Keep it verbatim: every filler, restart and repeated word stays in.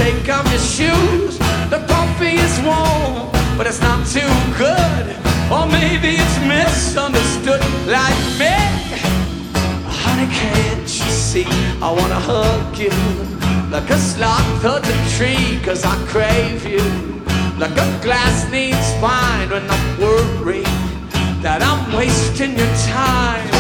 take off your shoes. The coffee is warm, but it's not too good. Or maybe it's misunderstood like me. Honey, can't you see I wanna hug you like a sloth hugs a tree, cause I crave you. Like a glass needs wine when I'm worried that I'm wasting your time.